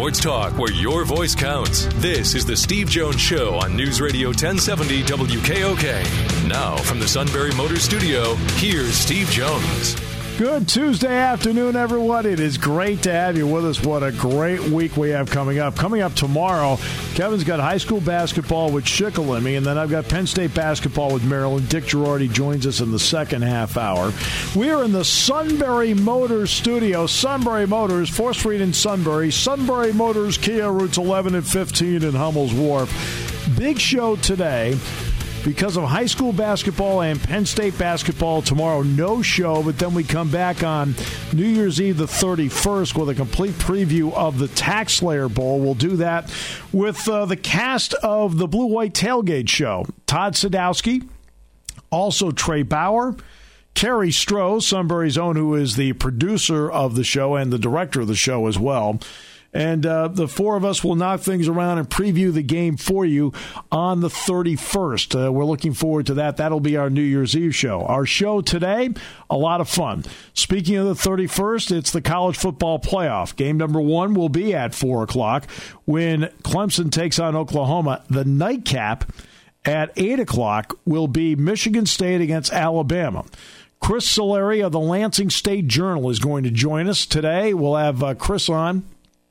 sports talk where your voice counts. This is the Steve Jones Show on News Radio 1070 WKOK. Now from the Sunbury Motors Studio, here's Steve Jones. Good Tuesday afternoon, everyone. It is great to have you with us. What a great week we have coming up. Coming up tomorrow, Kevin's got high school basketball with Shikellamy, and then I've got Penn State basketball with Maryland. Dick Girardi joins us in the second half hour. We are in the Sunbury Motors studio. Sunbury Motors, 4th Street in Sunbury. Sunbury Motors, Kia, routes 11 and 15 in Hummel's Wharf. Big show today. Because of high school basketball and Penn State basketball tomorrow, no show, but then we come back on New Year's Eve the 31st with a complete preview of the TaxSlayer Bowl. We'll do that with the cast of the Blue White Tailgate Show. Todd Sadowski, also Trey Bauer, Carrie Stroh, Sunbury's own, who is the producer of the show and the director of the show as well. And the four of us will knock things around and preview the game for you on the 31st. We're looking forward to that. That'll be our New Year's Eve show. Our show today, a lot of fun. Speaking of the 31st, it's the college football playoff. Game number 1 will be at 4 o'clock when Clemson takes on Oklahoma. The nightcap at 8 o'clock will be Michigan State against Alabama. Chris Solari of the Lansing State Journal is going to join us today. We'll have Chris on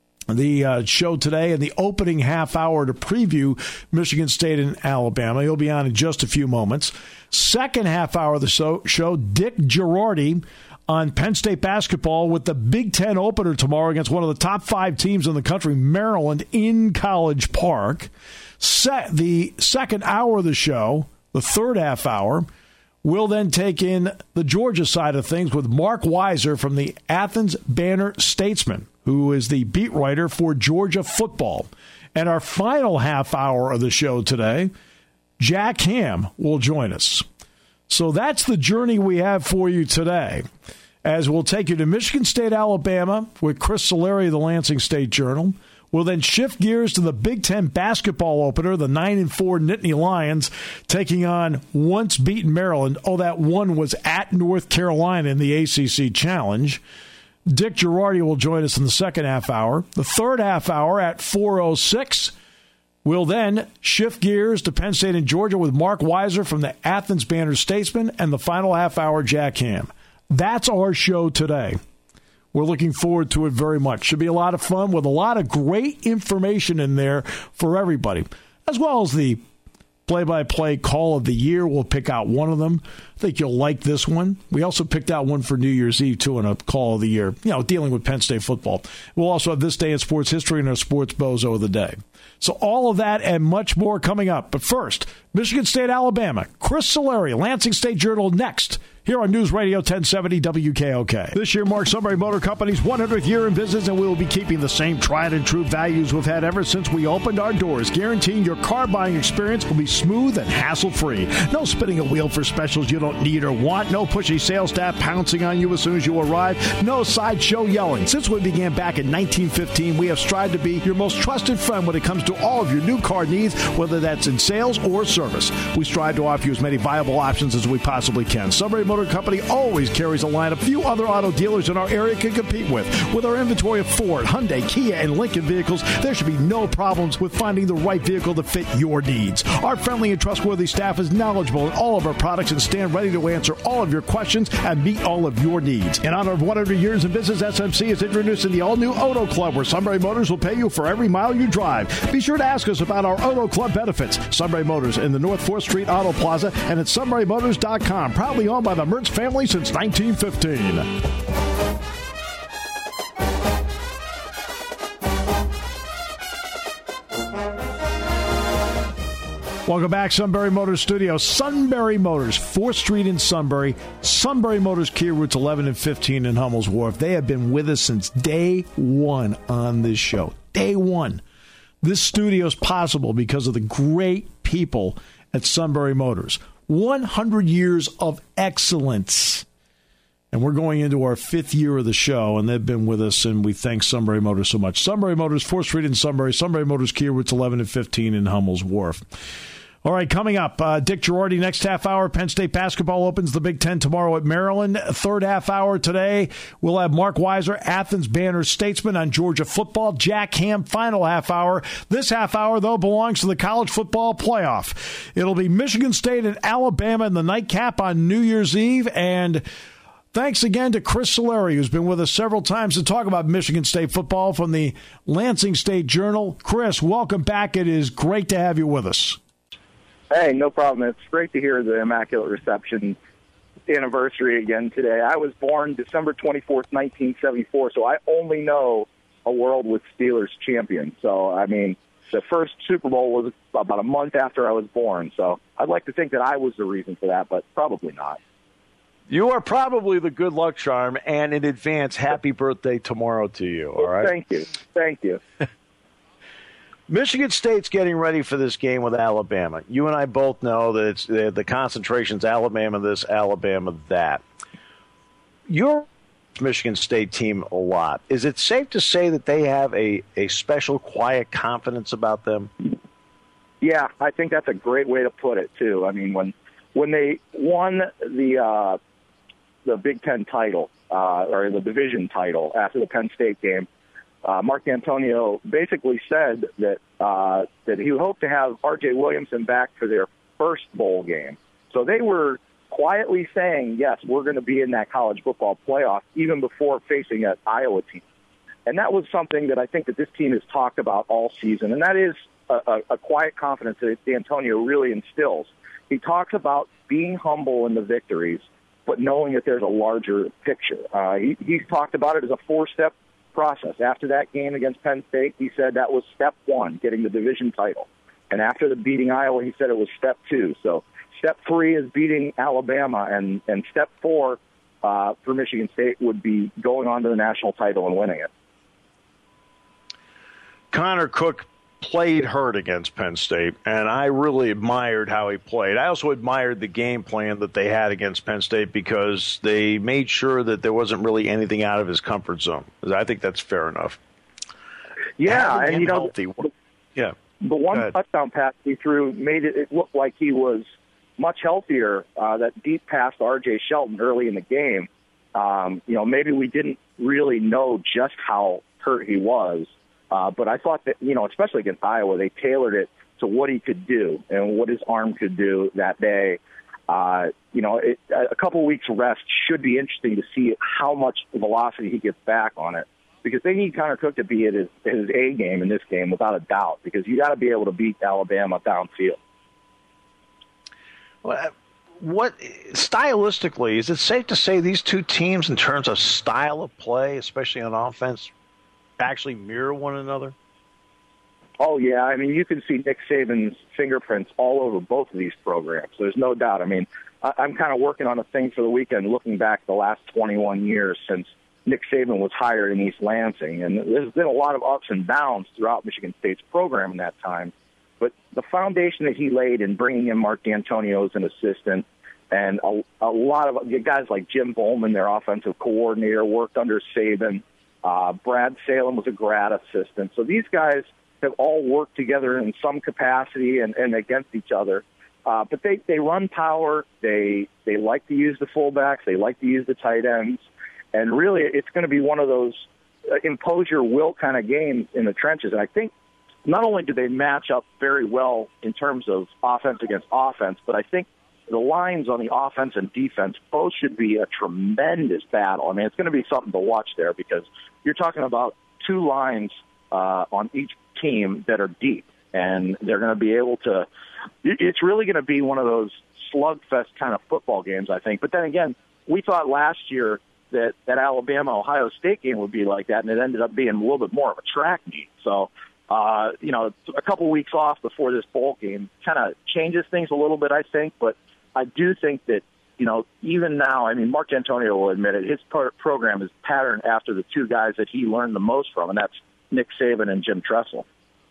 the show today in the opening half hour to preview Michigan State and Alabama. He'll be on in just a few moments. Second half hour of the show, Dick Girardi on Penn State basketball with the Big Ten opener tomorrow against one of the top 5 teams in the country, Maryland, in College Park. The second hour of the show, the third half hour, we'll then take in the Georgia side of things with Mark Weiser from the Athens Banner-Statesman, who is the beat writer for Georgia football. And our final half hour of the show today, Jack Ham will join us. So that's the journey we have for you today, as we'll take you to Michigan State, Alabama, with Chris Solari of the Lansing State Journal. We'll then shift gears to the Big Ten basketball opener, the 9-4 Nittany Lions, taking on once beaten Maryland. Oh, that one was at North Carolina in the ACC Challenge. Dick Girardi will join us in the second half hour. The third half hour at 4:06. We'll then shift gears to Penn State and Georgia with Mark Weiser from the Athens Banner-Statesman, and the final half hour, Jack Ham. That's our show today. We're looking forward to it very much. Should be a lot of fun with a lot of great information in there for everybody, as well as the play-by-play call of the year. We'll pick out one of them. I think you'll like this one. We also picked out one for New Year's Eve, too, in a call of the year, dealing with Penn State football. We'll also have This Day in Sports History and our Sports Bozo of the Day. So all of that and much more coming up. But first, Michigan State, Alabama. Chris Solari, Lansing State Journal, next here on News Radio 1070 WKOK. This year marks Sunbury Motor Company's 100th year in business, and we will be keeping the same tried and true values we've had ever since we opened our doors, guaranteeing your car buying experience will be smooth and hassle-free. No spinning a wheel for specials you don't need or want. No pushy sales staff pouncing on you as soon as you arrive. No sideshow yelling. Since we began back in 1915, we have strived to be your most trusted friend when it comes to all of your new car needs, whether that's in sales or service. We strive to offer you as many viable options as we possibly can. Sunbury Motor Company always carries a line of few other auto dealers in our area can compete with. With our inventory of Ford, Hyundai, Kia, and Lincoln vehicles, there should be no problems with finding the right vehicle to fit your needs. Our friendly and trustworthy staff is knowledgeable in all of our products and stand ready to answer all of your questions and meet all of your needs. In honor of 100 years in business, SMC is introducing the all-new Auto Club, where Sunbury Motors will pay you for every mile you drive. Be sure to ask us about our Auto Club benefits. Sunbury Motors in the North 4th Street Auto Plaza and at sunburymotors.com. Proudly owned by the Mertz family since 1915. Welcome back, Sunbury Motors Studio. Sunbury Motors, 4th Street in Sunbury. Sunbury Motors, Kia, routes 11 and 15 in Hummel's Wharf. They have been with us since day one on this show. Day one. This studio is possible because of the great people at Sunbury Motors. 100 years of excellence. And we're going into our 5th year of the show, and they've been with us, and we thank Sunbury Motors so much. Sunbury Motors, 4th Street in Sunbury. Sunbury Motors, Kia, routes 11 and 15 in Hummel's Wharf. All right, coming up, Dick Girardi, next half hour. Penn State basketball opens the Big Ten tomorrow at Maryland. Third half hour today, we'll have Mark Weiser, Athens Banner Statesman on Georgia football. Jack Ham, final half hour. This half hour, though, belongs to the college football playoff. It'll be Michigan State and Alabama in the nightcap on New Year's Eve. And thanks again to Chris Solari, who's been with us several times to talk about Michigan State football from the Lansing State Journal. Chris, welcome back. It is great to have you with us. Hey, no problem. It's great to hear the Immaculate Reception anniversary again today. I was born December 24th, 1974, so I only know a world with Steelers champions. So, I mean, the first Super Bowl was about a month after I was born, so I'd like to think that I was the reason for that, but probably not. You are probably the good luck charm, and in advance, happy birthday tomorrow to you, all right? Thank you. Thank you. Michigan State's getting ready for this game with Alabama. You and I both know that it's the concentration's Alabama this, Alabama that. Your Michigan State team a lot. Is it safe to say that they have a special quiet confidence about them? Yeah, I think that's a great way to put it, too. I mean, when they won the Big Ten title, or the division title after the Penn State game, Mark D'Antonio basically said that he hoped to have R.J. Williamson back for their first bowl game. So they were quietly saying, yes, we're going to be in that college football playoff even before facing an Iowa team. And that was something that I think that this team has talked about all season, and that is a quiet confidence that D'Antonio really instills. He talks about being humble in the victories, but knowing that there's a larger picture. He's talked about it as a four-step process. After that game against Penn State, he said that was step one, getting the division title. And after the beating Iowa, he said it was step two. So step three is beating Alabama, and step four for Michigan State would be going on to the national title and winning it. Connor Cook played hurt against Penn State, and I really admired how he played. I also admired the game plan that they had against Penn State because they made sure that there wasn't really anything out of his comfort zone. I think that's fair enough. Yeah, and healthy. Yeah. The one touchdown pass he threw made it look like he was much healthier. That deep pass to R.J. Shelton early in the game. Maybe we didn't really know just how hurt he was. But I thought that, especially against Iowa, they tailored it to what he could do and what his arm could do that day. A couple weeks rest should be interesting to see how much velocity he gets back on it, because they need Connor Cook to be at his A game in this game without a doubt, because you got to be able to beat Alabama downfield. Well, what stylistically, is it safe to say these two teams in terms of style of play, especially on offense, actually mirror one another? Oh, yeah. I mean, you can see Nick Saban's fingerprints all over both of these programs. There's no doubt. I mean, I'm kind of working on a thing for the weekend, looking back the last 21 years since Nick Saban was hired in East Lansing. And there's been a lot of ups and downs throughout Michigan State's program in that time. But the foundation that he laid in bringing in Mark D'Antonio as an assistant, and a lot of guys like Jim Bowman, their offensive coordinator, worked under Saban. Brad Salem was a grad assistant. So these guys have all worked together in some capacity and against each other. But they run power. They like to use the fullbacks. They like to use the tight ends. And really, it's going to be one of those impose your will kind of games in the trenches. And I think not only do they match up very well in terms of offense against offense, but I think the lines on the offense and defense both should be a tremendous battle. I mean, it's going to be something to watch there, because you're talking about two lines on each team that are deep, and they're going to be able to – it's really going to be one of those slugfest kind of football games, I think. But then again, we thought last year that Alabama-Ohio State game would be like that, and it ended up being a little bit more of a track meet. So, a couple weeks off before this bowl game kind of changes things a little bit, I think, but – I do think that, even now, I mean, Mark D'Antonio will admit it, his program is patterned after the two guys that he learned the most from, and that's Nick Saban and Jim Tressel.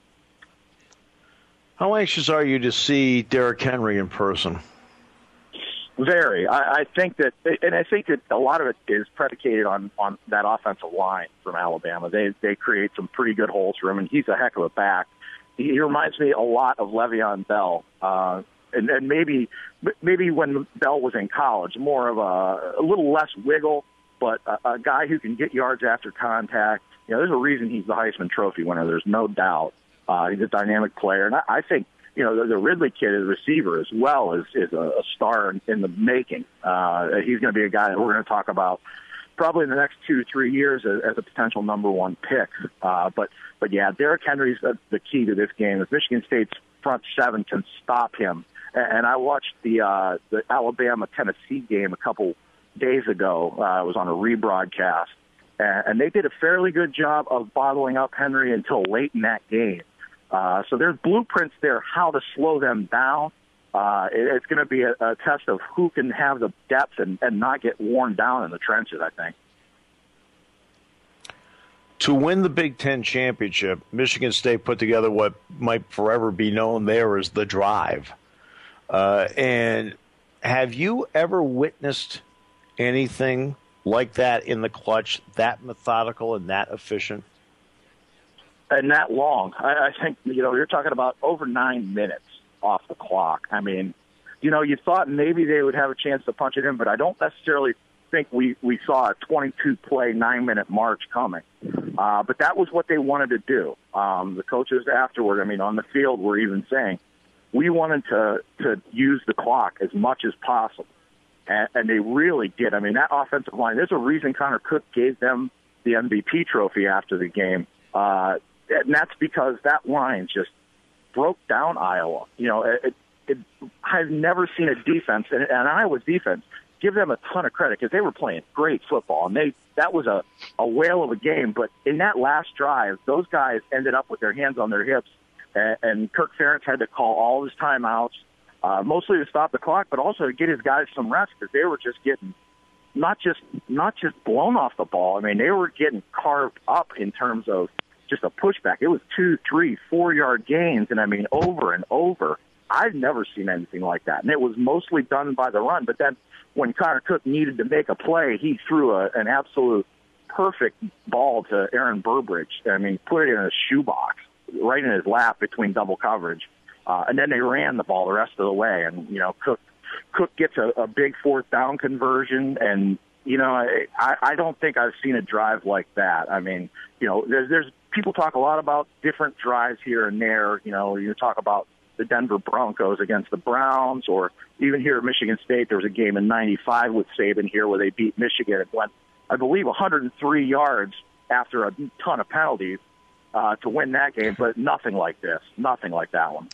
How anxious are you to see Derrick Henry in person? Very. I think that a lot of it is predicated on that offensive line from Alabama. They create some pretty good holes for him, and he's a heck of a back. he reminds me a lot of Le'Veon Bell, and maybe when Bell was in college, more of a little less wiggle, but a guy who can get yards after contact. You know, there's a reason he's the Heisman Trophy winner. There's no doubt. He's a dynamic player, and I think the Ridley kid is a receiver as well is a star in the making. He's going to be a guy that we're going to talk about probably in the next 2-3 years as a potential number one pick. But yeah, Derrick Henry's the key to this game. If Michigan State's front seven can stop him, and I watched the Alabama-Tennessee game a couple days ago. It was on a rebroadcast, and they did a fairly good job of bottling up Henry until late in that game. So there's blueprints there how to slow them down. It's going to be a test of who can have the depth and not get worn down in the trenches, I think. To win the Big Ten championship, Michigan State put together what might forever be known there as the drive. And have you ever witnessed anything like that in the clutch, that methodical and that efficient? And that long. I think, you're talking about over 9 minutes off the clock. I mean, you thought maybe they would have a chance to punch it in, but I don't necessarily think we saw a 22-play, 9-minute march coming. But that was what they wanted to do. The coaches afterward, on the field were even saying, we wanted to use the clock as much as possible. And they really did. That offensive line, there's a reason Connor Cook gave them the MVP trophy after the game. And that's because that line just broke down Iowa. I've never seen a defense, and Iowa's defense, give them a ton of credit because they were playing great football, and that was a whale of a game. But in that last drive, those guys ended up with their hands on their hips, and Kirk Ferentz had to call all his timeouts, mostly to stop the clock, but also to get his guys some rest because they were just getting not just blown off the ball. They were getting carved up in terms of just a pushback. It was 2, 3, 4-yard gains, and over and over. I've never seen anything like that, and it was mostly done by the run. But then when Connor Cook needed to make a play, he threw an absolute perfect ball to Aaron Burbridge. Put it in a shoebox, right in his lap between double coverage, and then they ran the ball the rest of the way. And Cook gets a big fourth down conversion, and I don't think I've seen a drive like that. There's people talk a lot about different drives here and there. You talk about the Denver Broncos against the Browns, or even here at Michigan State, there was a game in '95 with Saban here where they beat Michigan. It went, I believe, 103 yards after a ton of penalties to win that game, but nothing like this, nothing like that one.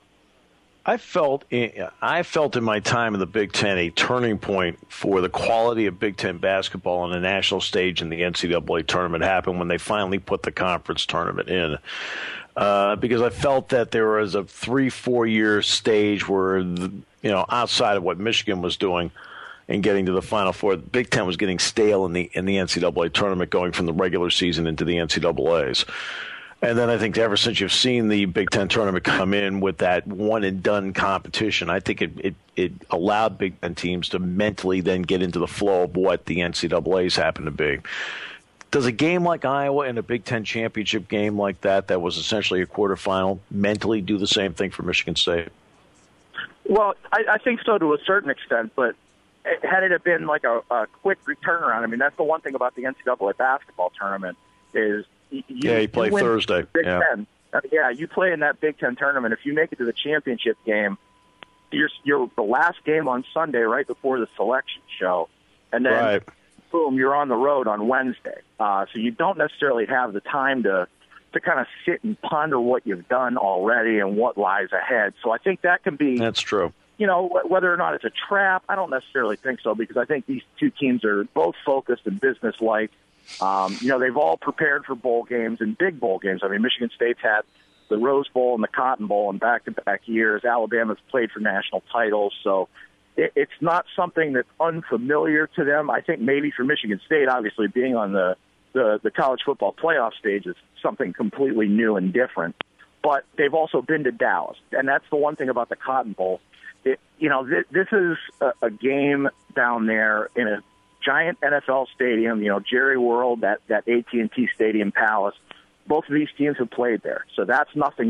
I felt in my time in the Big Ten a turning point for the quality of Big Ten basketball on the national stage in the NCAA tournament happened when they finally put the conference tournament in. Because I felt that there was a 3-4 year stage where, outside of what Michigan was doing and getting to the Final Four, the Big Ten was getting stale in the NCAA tournament, going from the regular season into the NCAAs. And then I think ever since you've seen the Big Ten tournament come in with that one-and-done competition, I think it allowed Big Ten teams to mentally then get into the flow of what the NCAAs happen to be. Does a game like Iowa and a Big Ten championship game like that was essentially a quarterfinal, mentally do the same thing for Michigan State? Well, I think so to a certain extent, but had it been like a quick turnaround, that's the one thing about the NCAA basketball tournament is you play Thursday. Big Ten. You play in that Big Ten tournament. If you make it to the championship game, you're the last game on Sunday right before the selection show, and then boom, you're on the road on Wednesday. So you don't necessarily have the time to kind of sit and ponder what you've done already and what lies ahead. So I think that can be. That's true. Whether or not it's a trap, I don't necessarily think so, because I think these two teams are both focused and businesslike. They've all prepared for bowl games and big bowl games. Michigan State's had the Rose Bowl and the Cotton Bowl in back-to-back years. Alabama's played for national titles, so it's not something that's unfamiliar to them. I think maybe for Michigan State, obviously being on the college football playoff stage is something completely new and different. But they've also been to Dallas, and that's the one thing about the Cotton Bowl. This is a game down there in a giant NFL stadium, Jerry World, that AT&T Stadium Palace. Both of these teams have played there, so that's nothing new.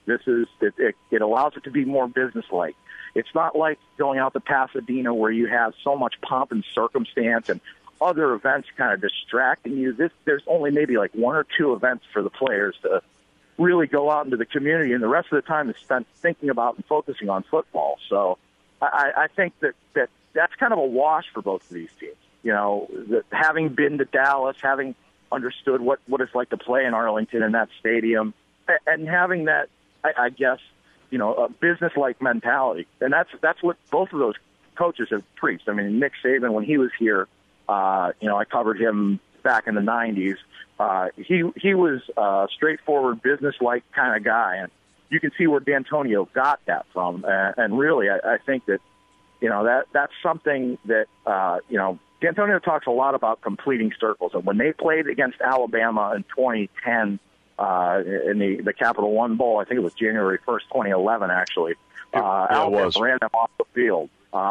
It allows it to be more businesslike. It's not like going out to Pasadena where you have so much pomp and circumstance and other events kind of distracting you. There's only maybe like one or two events for the players to really go out into the community, and the rest of the time is spent thinking about and focusing on football. So I think that's kind of a wash for both of these teams. You know, having been to Dallas, having understood what it's like to play in Arlington in that stadium, and having that, I guess, you know, a business-like mentality. And that's what both of those coaches have preached. I mean, Nick Saban, when he was here, you know, I covered him back in the 90s. He was a straightforward, business-like kind of guy, and you can see where D'Antonio got that from. And really, I think that, you know, that's something that, you know, D'Antonio talks a lot about completing circles. And when they played against Alabama in 2010 in the Capital One Bowl, I think it was January 1st, 2011, actually, Alabama ran them off the field.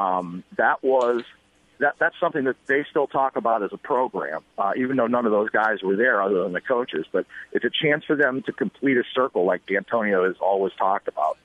That's something that they still talk about as a program, even though none of those guys were there other than the coaches. But it's a chance for them to complete a circle like D'Antonio has always talked about.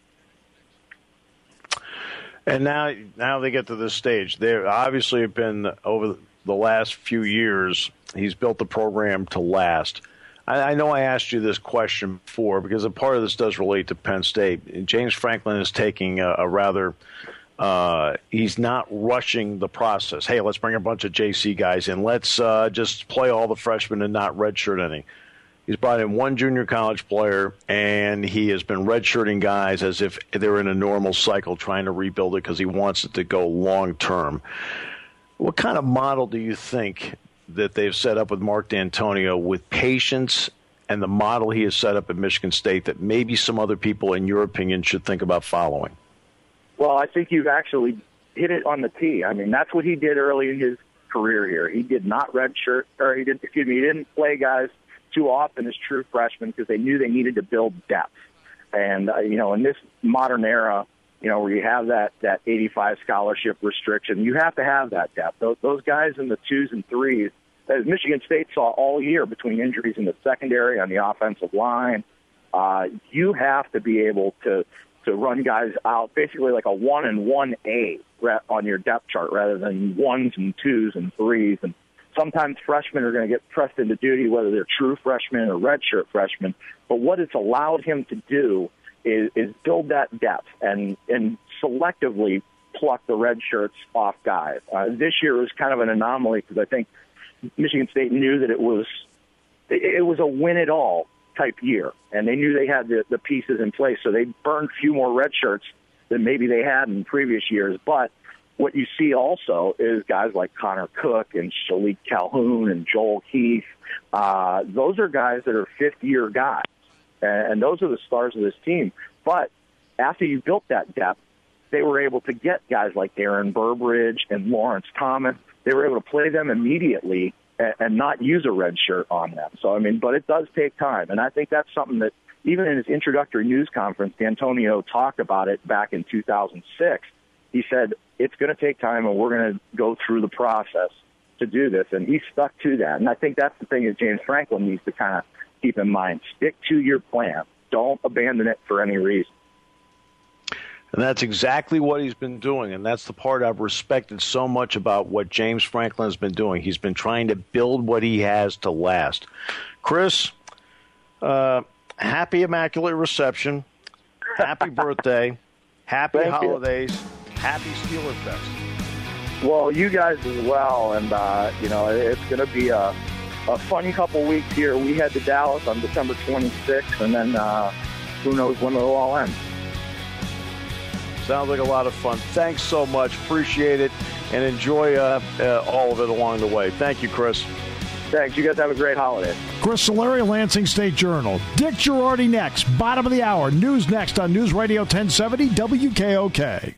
And now they get to this stage. They obviously have been, over the last few years, he's built the program to last. I know I asked you this question before because a part of this does relate to Penn State. James Franklin is taking a rather he's not rushing the process. Hey, let's bring a bunch of JC guys in. Let's just play all the freshmen and not redshirt any. He's brought in one junior college player, and he has been redshirting guys as if they're in a normal cycle trying to rebuild it because he wants it to go long-term. What kind of model do you think that they've set up with Mark D'Antonio with patience and the model he has set up at Michigan State that maybe some other people, in your opinion, should think about following? Well, I think you've actually hit it on the tee. I mean, that's what he did early in his career here. He did not redshirt, or he didn't play guys too often as true freshmen because they knew they needed to build depth. And, you know, in this modern era, you know, where you have that 85 scholarship restriction, you have to have that depth. Those guys in the 2s and 3s, as Michigan State saw all year between injuries in the secondary on the offensive line, you have to be able to run guys out basically like a 1 and 1A on your depth chart rather than 1s and 2s and 3s. And sometimes freshmen are going to get pressed into duty, whether they're true freshmen or redshirt freshmen. But what it's allowed him to do is build that depth and selectively pluck the red shirts off guys. This year was kind of an anomaly because I think Michigan State knew that it was a win-it-all type year, and they knew they had the pieces in place, so they burned a few more red shirts than maybe they had in previous years. But what you see also is guys like Connor Cook and Shalik Calhoun and Joel Keith. Those are guys that are fifth-year guys, and those are the stars of this team. But after you built that depth, they were able to get guys like Aaron Burbridge and Lawrence Thomas. They were able to play them immediately and not use a red shirt on them. So, I mean, but it does take time. And I think that's something that even in his introductory news conference, D'Antonio talked about it back in 2006. He said, it's going to take time and we're going to go through the process to do this. And he stuck to that. And I think that's the thing that James Franklin needs to kind of keep in mind. Stick to your plan. Don't abandon it for any reason. And that's exactly what he's been doing, and that's the part I've respected so much about what James Franklin has been doing. He's been trying to build what he has to last. Chris, happy Immaculate Reception, happy birthday, happy holidays, happy Steeler Fest. Well, you guys as well, and, you know, it's going to be a fun couple weeks here. We head to Dallas on December 26th, and then who knows when it'll all end. Sounds like a lot of fun. Thanks so much. Appreciate it, and enjoy all of it along the way. Thank you, Chris. Thanks. You guys have a great holiday. Chris Solari, Lansing State Journal. Dick Girardi next. Bottom of the hour. News next on News Radio 1070 WKOK.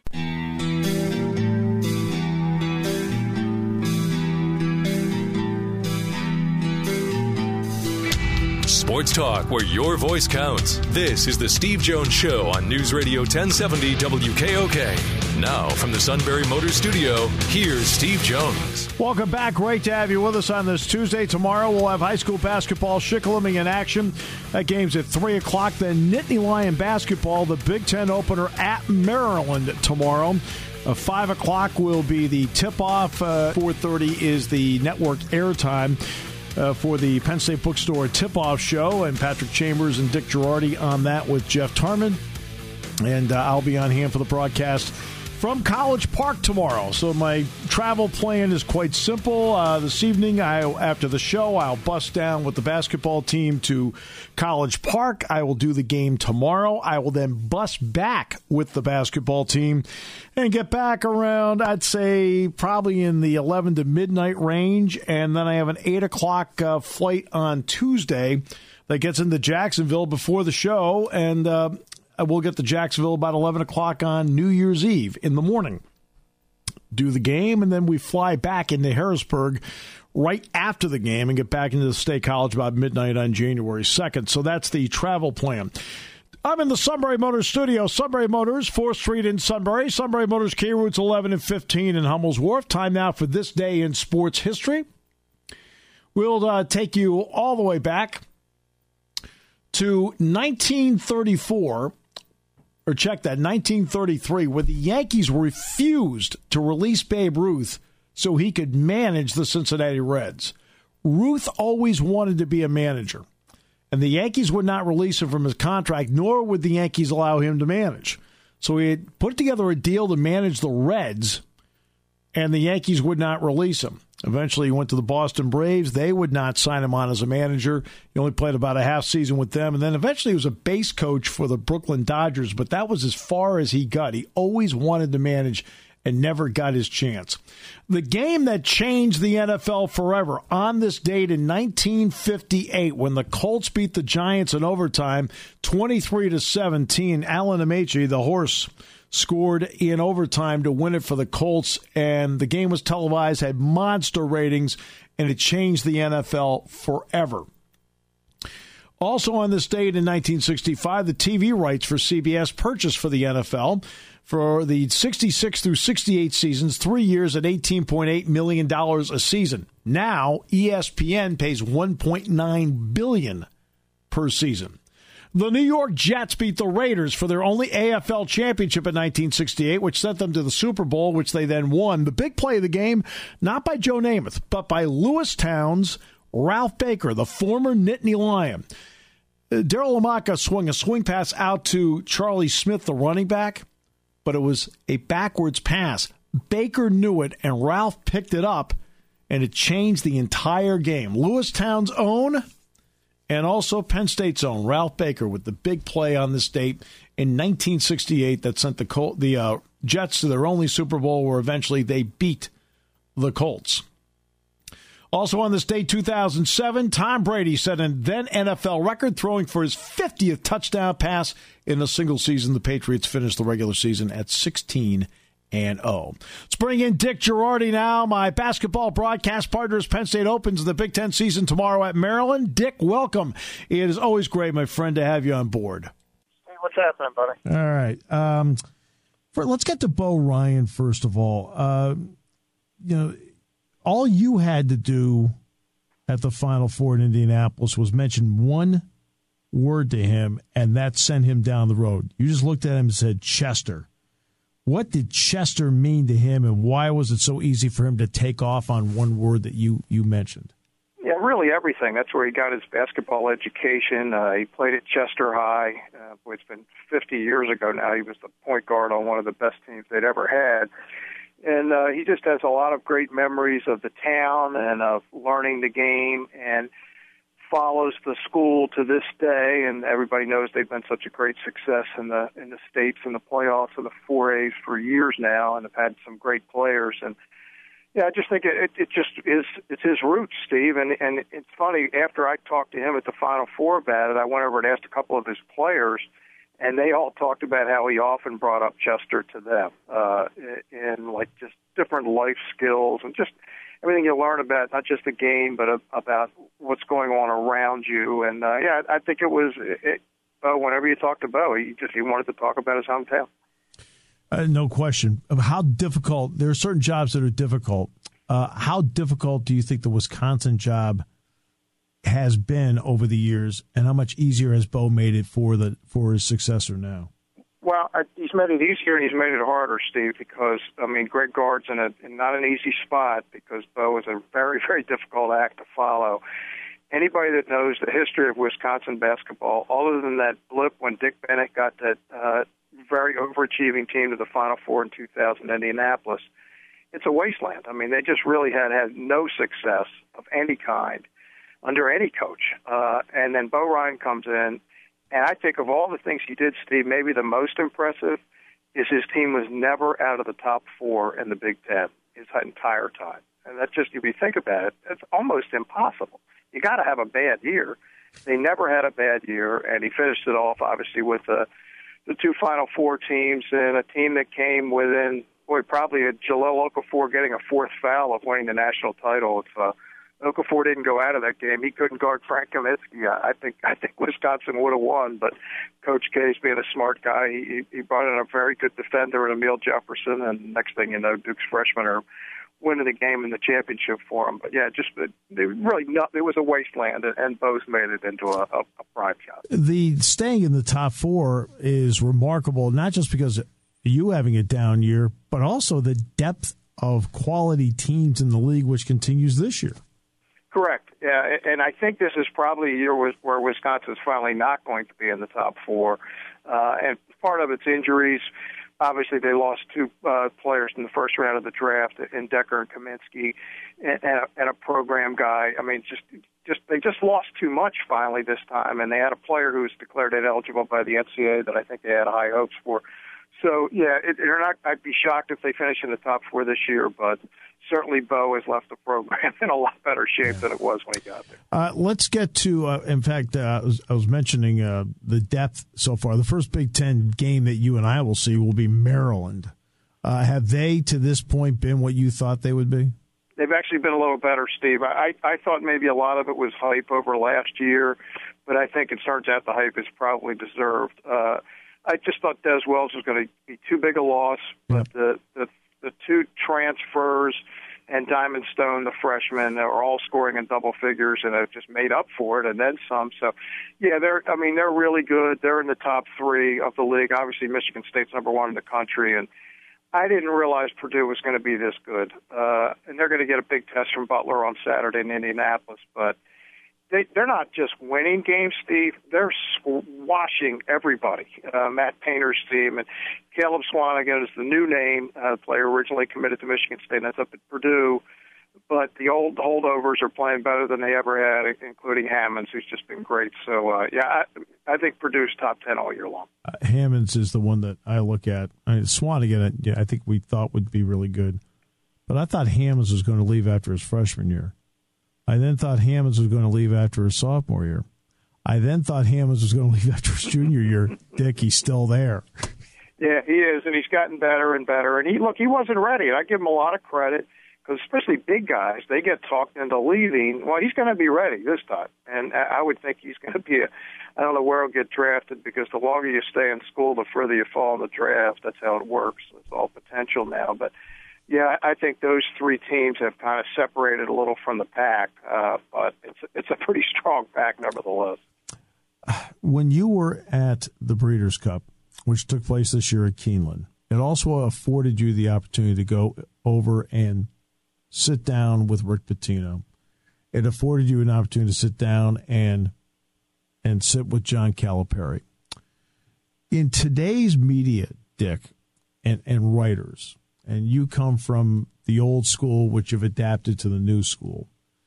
Sports talk where your voice counts. This is the Steve Jones Show on News Radio 1070 WKOK. Now, from the Sunbury Motors Studio, here's Steve Jones. Welcome back. Great to have you with us on this Tuesday. Tomorrow we'll have high school basketball, Shikellamy in action. That game's at 3 o'clock. Then Nittany Lion basketball, the Big Ten opener at Maryland tomorrow. 5 o'clock will be the tip-off. 4:30 is the network airtime for the Penn State Bookstore tip-off show. And Patrick Chambers and Dick Girardi on that with Jeff Tarman. And I'll be on hand for the broadcast from College Park tomorrow. So my travel plan is quite simple. This evening, after the show, I'll bust down with the basketball team to College Park. I will do the game tomorrow. I will then bus back with the basketball team and get back around, I'd say, probably in the 11 to midnight range. And then I have an 8 o'clock flight on Tuesday that gets into Jacksonville before the show. And we'll get to Jacksonville about 11 o'clock on New Year's Eve in the morning. Do the game, and then we fly back into Harrisburg right after the game and get back into the State College about midnight on January 2nd. So that's the travel plan. I'm in the Sunbury Motors studio. Sunbury Motors, 4th Street in Sunbury. Sunbury Motors, key routes 11 and 15 in Hummel's Wharf. Time now for This Day in Sports History. We'll take you all the way back to 1934. Or check that, 1933, where the Yankees refused to release Babe Ruth so he could manage the Cincinnati Reds. Ruth always wanted to be a manager, and the Yankees would not release him from his contract, nor would the Yankees allow him to manage. So he had put together a deal to manage the Reds, and the Yankees would not release him. Eventually, he went to the Boston Braves. They would not sign him on as a manager. He only played about a half season with them. And then eventually he was a base coach for the Brooklyn Dodgers, but that was as far as he got. He always wanted to manage and never got his chance. The game that changed the NFL forever on this date in 1958, when the Colts beat the Giants in overtime 23-17, Alan Ameche, the horse, scored in overtime to win it for the Colts, and the game was televised, had monster ratings, and it changed the NFL forever. Also on this date in 1965, the TV rights for CBS purchased for the NFL for the 66 through 68 seasons, 3 years at $18.8 million a season. Now, ESPN pays $1.9 billion per season. The New York Jets beat the Raiders for their only AFL championship in 1968, which sent them to the Super Bowl, which they then won. The big play of the game, not by Joe Namath, but by Lewis Towns, Ralph Baker, the former Nittany Lion. Darryl Lamotka swung a swing pass out to Charlie Smith, the running back, but it was a backwards pass. Baker knew it, and Ralph picked it up, and it changed the entire game. Lewis Towns' own, and also Penn State's own, Ralph Baker, with the big play on this date in 1968 that sent the Jets to their only Super Bowl, where eventually they beat the Colts. Also on this date, 2007, Tom Brady set a then NFL record, throwing for his 50th touchdown pass in a single season. The Patriots finished the regular season at 16-0. Let's bring in Dick Girardi now. My basketball broadcast partner as Penn State opens the Big Ten season tomorrow at Maryland. Dick, welcome. It is always great, my friend, to have you on board. Hey, what's happening, buddy? All right. Let's get to Bo Ryan, first of all. All you had to do at the Final Four in Indianapolis was mention one word to him, and that sent him down the road. You just looked at him and said, Chester. What did Chester mean to him, and why was it so easy for him to take off on one word that you mentioned? Yeah, really everything. That's where he got his basketball education. He played at Chester High. It's been 50 years ago now. He was the point guard on one of the best teams they'd ever had. And he just has a lot of great memories of the town and of learning the game, and follows the school to this day. And everybody knows they've been such a great success in the States and the playoffs of the 4As for years now, and have had some great players. And yeah, I just think it's his roots, Steve. And it's funny, after I talked to him at the Final Four about it, I went over and asked a couple of his players, and they all talked about how he often brought up Chester to them, and like just different life skills and just everything you learn about not just the game, but about what's going on around you. And I think it was Bo. Whenever you talked to Bo, he wanted to talk about his hometown. No question. How difficult, there are certain jobs that are difficult. How difficult do you think the Wisconsin job has been over the years, and how much easier has Bo made it for his successor now? Well, he's made it easier and he's made it harder, Steve, because, Greg Gard's in not an easy spot because Bo is a very, very difficult act to follow. Anybody that knows the history of Wisconsin basketball, other than that blip when Dick Bennett got that very overachieving team to the Final Four in 2000 in Indianapolis, it's a wasteland. They just really had no success of any kind under any coach. And then Bo Ryan comes in, and I think of all the things he did, Steve, maybe the most impressive is his team was never out of the top 4 in the Big Ten his entire time. And that's just, if you think about it, it's almost impossible. You got to have a bad year. They never had a bad year, and he finished it off, obviously, with the 2 Final Four teams and a team that came within, probably a Jahlil Okafor getting a 4th foul of winning the national title. If Okafor didn't go out of that game, he couldn't guard Frank Kaminsky. I think Wisconsin would have won, but Coach K's being a smart guy, he brought in a very good defender in Emil Jefferson, and next thing you know, Duke's freshmen are winning the game in the championship for him. But yeah, it was a wasteland, and Bo's made it into a prime job. The staying in the top 4 is remarkable, not just because of you having a down year, but also the depth of quality teams in the league, which continues this year. Correct. Yeah, and I think this is probably a year where Wisconsin's finally not going to be in the top 4. And part of its injuries. Obviously, they lost 2 players in the first round of the draft, in Decker and Kaminsky, and a program guy. They just lost too much finally this time, and they had a player who was declared ineligible by the NCAA that I think they had high hopes for. So, yeah, I'd be shocked if they finish in the top 4 this year, but certainly Bo has left the program in a lot better shape than it was when he got there. Let's get to, in fact, I was mentioning the depth so far. The first Big Ten game that you and I will see will be Maryland. Have they, to this point, been what you thought they would be? They've actually been a little better, Steve. I thought maybe a lot of it was hype over last year, but I think it turns out the hype is probably deserved. I just thought Des Wells was going to be too big a loss, but the 2 transfers and Diamond Stone, the freshman, are all scoring in double figures and have just made up for it and then some. So, yeah, they're really good. They're in the top 3 of the league. Obviously, Michigan State's number 1 in the country, and I didn't realize Purdue was going to be this good. And they're going to get a big test from Butler on Saturday in Indianapolis, but they're not just winning games, Steve. They're squashing everybody. Matt Painter's team, and Caleb Swanigan is the new name, player originally committed to Michigan State, and that's up at Purdue. But the old holdovers are playing better than they ever had, including Hammonds, who's just been great. So, I think Purdue's top 10 all year long. Hammonds is the one that I look at. Swanigan, I think we thought would be really good. But I thought Hammonds was going to leave after his freshman year. I then thought Hammonds was going to leave after his sophomore year. I then thought Hammonds was going to leave after his junior year. Dick, he's still there. Yeah, he is, and he's gotten better and better. And he wasn't ready, and I give him a lot of credit, because especially big guys, they get talked into leaving. Well, he's going to be ready this time, and I would think he's going to be I don't know where he'll get drafted, because the longer you stay in school, the further you fall in the draft. That's how it works. It's all potential now, but yeah, I think those 3 teams have kind of separated a little from the pack, but it's a pretty strong pack nevertheless. When you were at the Breeders' Cup, which took place this year at Keeneland, it also afforded you the opportunity to go over and sit down with Rick Pitino. It afforded you an opportunity to sit down and sit with John Calipari. In today's media, Dick, and writers, and you come from the old school, which you've adapted to the new school,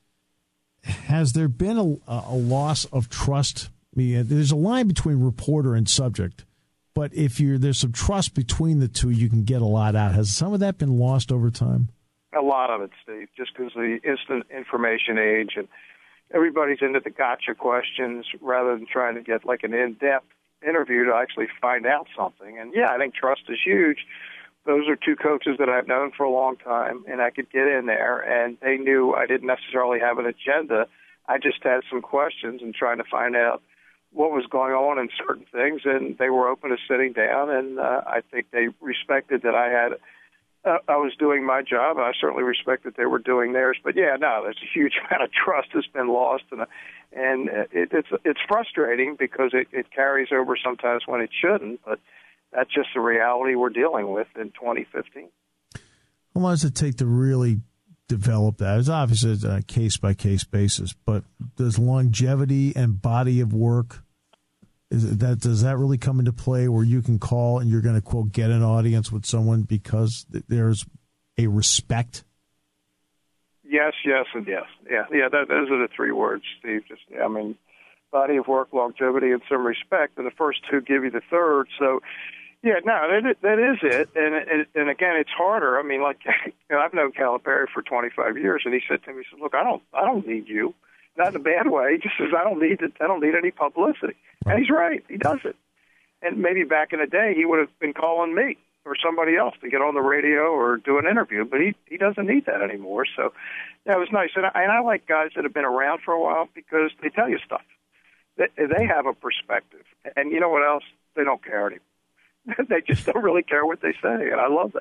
has there been a loss of trust? There's a line between reporter and subject, but if there's some trust between the two, you can get a lot out. Has some of that been lost over time? A lot of it, Steve, just because of the instant information age, and everybody's into the gotcha questions rather than trying to get like an in-depth interview to actually find out something. And, yeah, I think trust is huge. Those are 2 coaches that I've known for a long time, and I could get in there, and they knew I didn't necessarily have an agenda. I just had some questions and trying to find out what was going on in certain things, and they were open to sitting down, and I think they respected that I was doing my job. I certainly respect that they were doing theirs. But, yeah, no, there's a huge amount of trust that's been lost, and it's frustrating because it carries over sometimes when it shouldn't, but that's just the reality we're dealing with in 2015. How long does it take to really develop that? It's obviously a case-by-case basis, but does longevity and body of work, does that really come into play where you can call and you're going to, quote, get an audience with someone because there's a respect? Yes, and yes. Yeah, those are the three words, Steve. Body of work, longevity, and some respect, and the first two give you the third. So, yeah, no, that is it. And again, it's harder. I mean, I've known Calipari for 25 years, and he said to me, he said, "Look, I don't need you." Not in a bad way. He just says, I don't need any publicity. And he's right. He doesn't. And maybe back in the day, he would have been calling me or somebody else to get on the radio or do an interview, but he doesn't need that anymore. So that was nice. And I like guys that have been around for a while because they tell you stuff. They have a perspective. And you know what else? They don't care anymore. They just don't really care what they say, and I love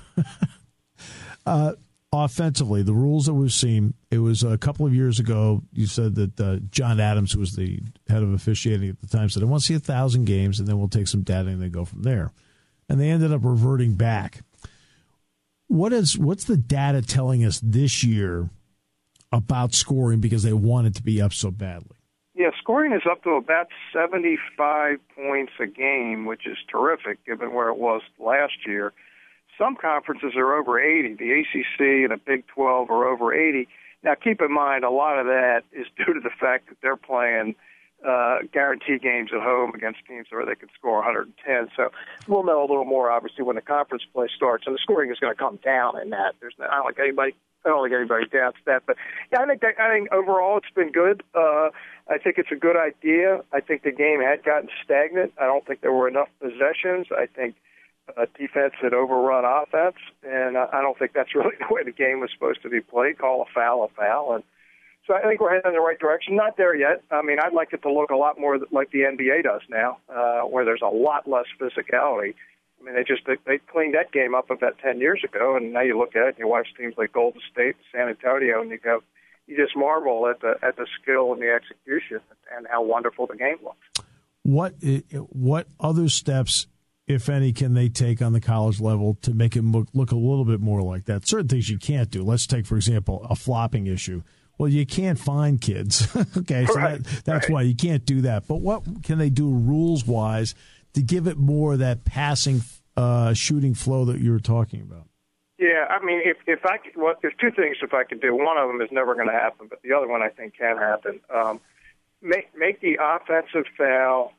that. Offensively, the rules that we've seen, it was a couple of years ago, you said that John Adams, who was the head of officiating at the time, said, I want to see 1,000 games, and then we'll take some data and then go from there. And they ended up reverting back. What's the data telling us this year about scoring because they want it to be up so badly? Yeah, scoring is up to about 75 points a game, which is terrific given where it was last year. Some conferences are over 80. The ACC and the Big 12 are over 80. Now, keep in mind, a lot of that is due to the fact that they're playing guarantee games at home against teams where they can score 110. So we'll know a little more, obviously, when the conference play starts, and the scoring is going to come down in that. I don't think anybody doubts that. But, yeah, I think overall it's been good. I think it's a good idea. I think the game had gotten stagnant. I don't think there were enough possessions. I think defense had overrun offense, and I don't think that's really the way the game was supposed to be played. Call a foul. And so I think we're heading in the right direction. Not there yet. I mean, I'd like it to look a lot more like the NBA does now, where there's a lot less physicality. I mean, they cleaned that game up about 10 years ago, and now you look at it and you watch teams like Golden State, San Antonio, and you just marvel at the skill and the execution and how wonderful the game looks. What other steps, if any, can they take on the college level to make it look a little bit more like that? Certain things you can't do. Let's take, for example, a flopping issue. Well, you can't fine kids. Okay, so that's why you can't do that. But what can they do rules-wise to give it more of that passing, shooting flow that you were talking about? Yeah, I mean, there's two things if I could do. One of them is never going to happen, but the other one I think can happen. Make the offensive foul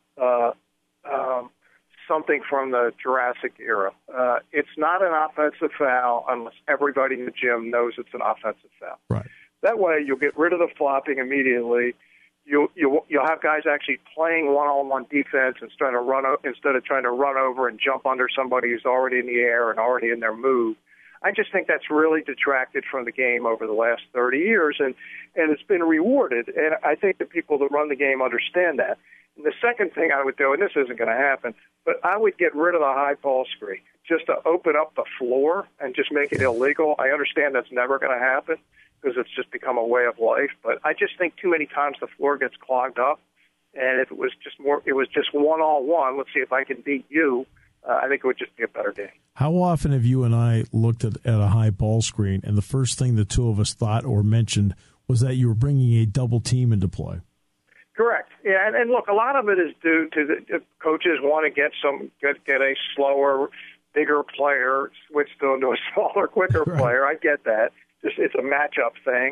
something from the Jurassic era. It's not an offensive foul unless everybody in the gym knows it's an offensive foul. Right. That way, you'll get rid of the flopping immediately. You'll have guys actually playing one-on-one defense instead of trying to run over and jump under somebody who's already in the air and already in their move. I just think that's really detracted from the game over the last 30 years, and it's been rewarded. And I think the people that run the game understand that. And the second thing I would do, and this isn't going to happen, but I would get rid of the high ball screen just to open up the floor and just make it illegal. I understand that's never going to happen because it's just become a way of life. But I just think too many times the floor gets clogged up. And if it was just one-on-one, let's see if I can beat you, I think it would just be a better game. How often have you and I looked at a high ball screen, and the first thing the two of us thought or mentioned was that you were bringing a double team into play? Correct. Yeah, and look, a lot of it is due to the coaches want to get a slower, bigger player switched into a smaller, quicker player. I get that. It's a matchup thing.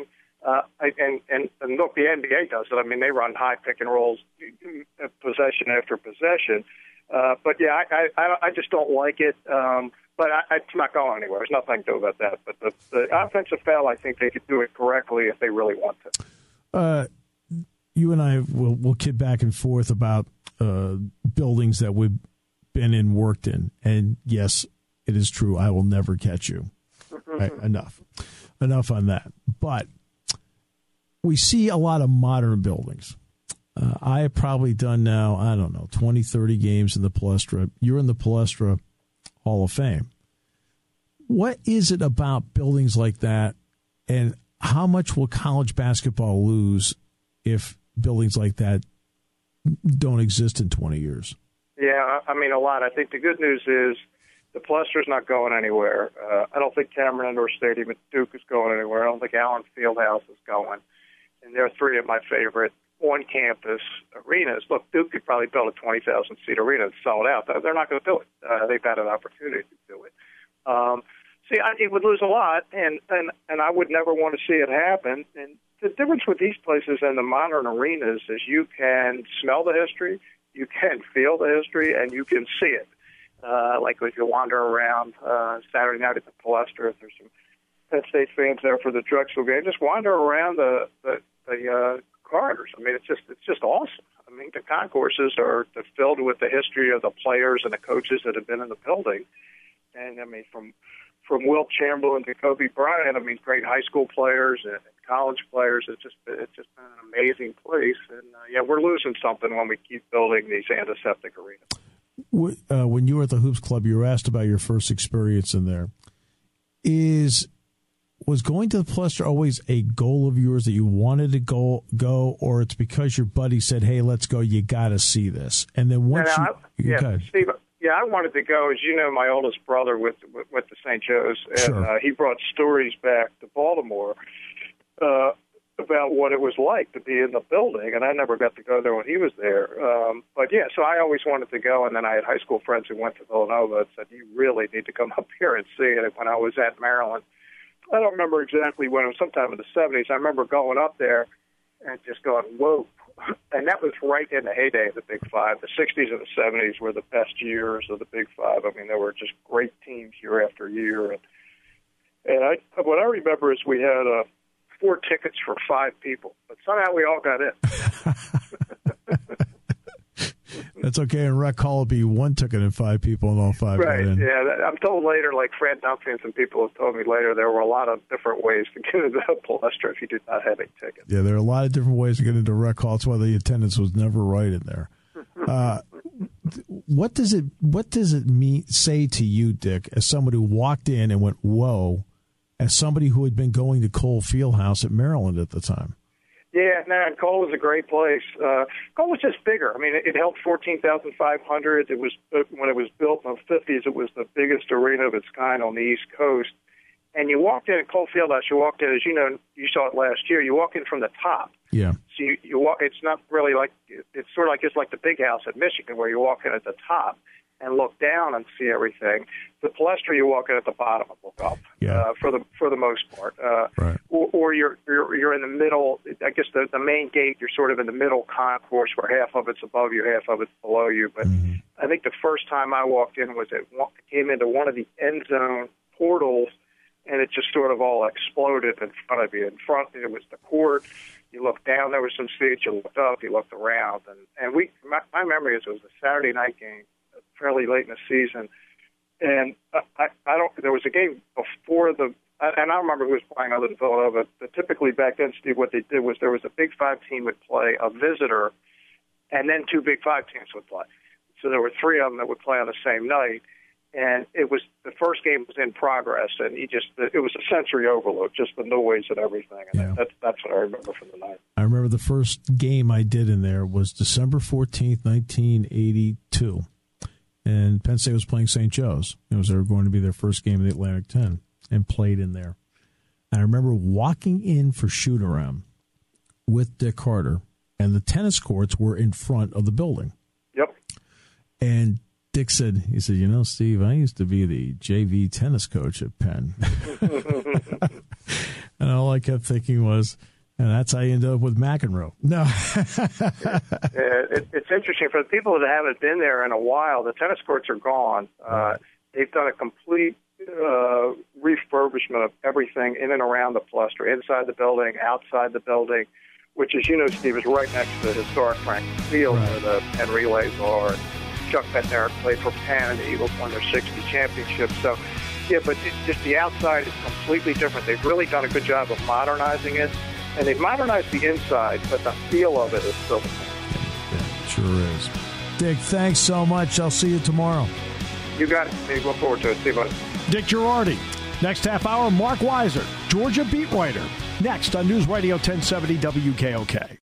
And look, the NBA does it. I mean, they run high pick and rolls, possession after possession. But yeah, I just don't like it. But it's not going anywhere. There's nothing I can do about that. But the offensive foul, I think they could do it correctly if they really want to. You and I will kid back and forth about buildings that we've been in, worked in. And yes, it is true. I will never catch you. Right, enough on that. But we see a lot of modern buildings. I have probably done now, I don't know, 20, 30 games in the Palestra. You're in the Palestra Hall of Fame. What is it about buildings like that, and how much will college basketball lose if buildings like that don't exist in 20 years? Yeah, I mean, a lot. I think the good news is the Palestra's not going anywhere. I don't think Cameron Indoor Stadium at Duke is going anywhere. I don't think Allen Fieldhouse is going. And there are three of my favorite on-campus arenas. Look, Duke could probably build a 20,000-seat arena and sell it out. They're not going to do it. They've had an opportunity to do it. It would lose a lot, and I would never want to see it happen. And the difference with these places and the modern arenas is you can smell the history, you can feel the history, and you can see it. Like if you wander around Saturday night at the Palestra, if there's some Penn State fans there for the Drexel game, just wander around the corridors. I mean, it's just awesome. I mean, the concourses are filled with the history of the players and the coaches that have been in the building. And I mean, from Wilt Chamberlain to Kobe Bryant, I mean, great high school players and college players. It's just been an amazing place. And we're losing something when we keep building these antiseptic arenas. When you were at the Hoops Club, you were asked about your first experience in there. Was going to the Palestra always a goal of yours that you wanted to go, or it's because your buddy said, "Hey, let's go. You got to see this." And then once Steve, I wanted to go. As you know, my oldest brother went to St. Joe's, and sure. He brought stories back to Baltimore about what it was like to be in the building, and I never got to go there when he was there. So I always wanted to go, and then I had high school friends who went to Villanova and said, "You really need to come up here and see it." When I was at Maryland, I don't remember exactly when, it was sometime in the 70s, I remember going up there and just going, whoa. And that was right in the heyday of the Big Five. The 60s and the 70s were the best years of the Big Five. I mean, there were just great teams year after year. And what I remember is we had 4 tickets for 5 people, but somehow we all got in. That's okay. In Rec Hall, it'd be 1 ticket and 5 people, and all 5 got in. Yeah. I'm told later, like Fran Dunphy and some people have told me later, there were a lot of different ways to get into the Palestra if you did not have a ticket. Yeah, there are a lot of different ways to get into Rec Hall. That's why the attendance was never right in there. What does it say to you, Dick, as somebody who walked in and went, whoa, as somebody who had been going to Cole Fieldhouse at Maryland at the time? Yeah, Cole was a great place. Cole was just bigger. I mean, it held 14,500. It was when it was built in the 50s. It was the biggest arena of its kind on the East Coast. And you walked in at Cole Fieldhouse. You walked in, as you know, you saw it last year. You walk in from the top. Yeah. So you walk. It's not really like it's sort of like the Big House at Michigan, where you walk in at the top and look down and see everything. The Palestra, you walk in at the bottom and look up. Yeah. For the most part. Right. Or you're in the middle. I guess the main gate, you're sort of in the middle concourse where half of it's above you, half of it's below you. But I think the first time I walked in came into one of the end zone portals, and it just sort of all exploded in front of you. In front, it was the court. You looked down, there was some seats. You looked up, you looked around, and my memory is it was a Saturday night game, fairly late in the season, and there was a game before and I don't remember who was playing other than Villanova, but typically back then, Steve, what they did was there was a Big Five team would play a visitor, and then 2 Big Five teams would play. So there were 3 of them that would play on the same night, and it was the first game was in progress, and it was a sensory overload, just the noise and everything, and that's what I remember from the night. I remember the first game I did in there was December 14th, 1982. And Penn State was playing St. Joe's. It was going to be their first game in the Atlantic 10, and played in there. And I remember walking in for shoot-around with Dick Carter, and the tennis courts were in front of the building. Yep. And Dick said, Steve, I used to be the JV tennis coach at Penn. And all I kept thinking was, and that's how you ended up with McEnroe. No. It's interesting. For the people that haven't been there in a while, the tennis courts are gone. They've done a complete refurbishment of everything in and around the Palestra, inside the building, outside the building, which, as you know, Steve, is right next to the historic Franklin Field where the Penn Relays are. Chuck Bednarik played for Penn, and the Eagles won their 60 championships. So, but just the outside is completely different. They've really done a good job of modernizing it. And they've modernized the inside, but the feel of it is still the same. Sure is. Dick, thanks so much. I'll see you tomorrow. You got it, Steve. Look forward to it. See you, buddy. Dick Girardi. Next half hour, Mark Weiser, Georgia beat writer. Next on News Radio 1070 WKOK.